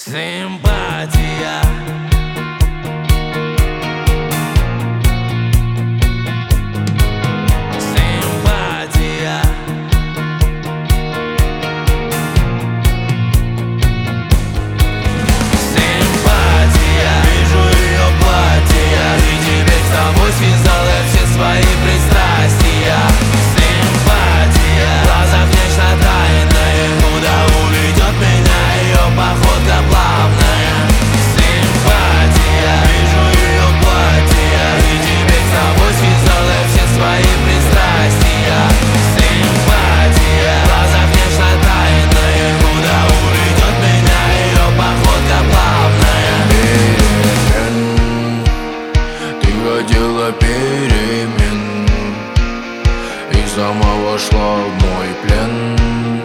Симпатия. Симпатия. Симпатия. Вижу ее платье, и теперь с тобой связал я все свои пристрастия. Симпатия. В глазах нечто тайное, куда уведет меня ее походка плавная. Симпатия. Вижу ее платье, и теперь с тобой связал я все свои пристрастия. Симпатия. В глазах нечто тайное, куда уведет меня ее походка плавная. Перемен, ты хотела перемен и сама вошла в мой плен.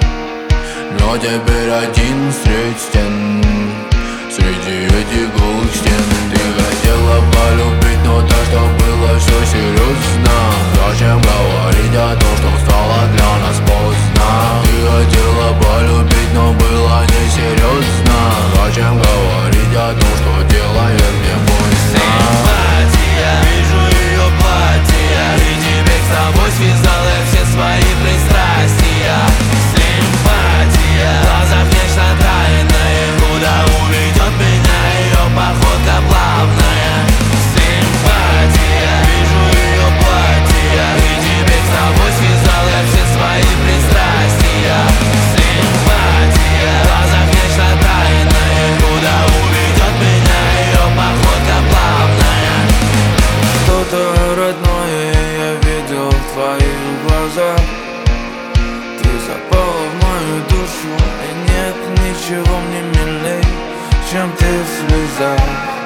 Но теперь один средь стен, среди этих голых стен. Ты хотела полюбить, но так, что было все серьезно. Зачем говорить о том, что стало для нас поздно? Ты хотела полюбить, но было несерьезно. Зачем говорить о том, что делает мне больно? Симпатия. Вижу ее платье, и теперь с тобой связал я все свои пристрастия. Симпатия. В глазах нечто тайное, куда уведет меня ее походка плавная. Симпатия. Вижу ее платье, и теперь с тобой связал я все свои пристрастия. Симпатия. В глазах нечто тайное, куда уведет меня ее походка плавная. Что-то родное я видел в твоих глазах. Ты запала в мою душу, и нет ничего мне милей, чем ты в слезах.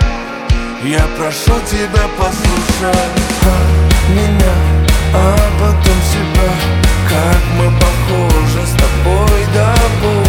Я прошу тебя, послушай меня, а потом себя. Как мы похожи с тобой до боли.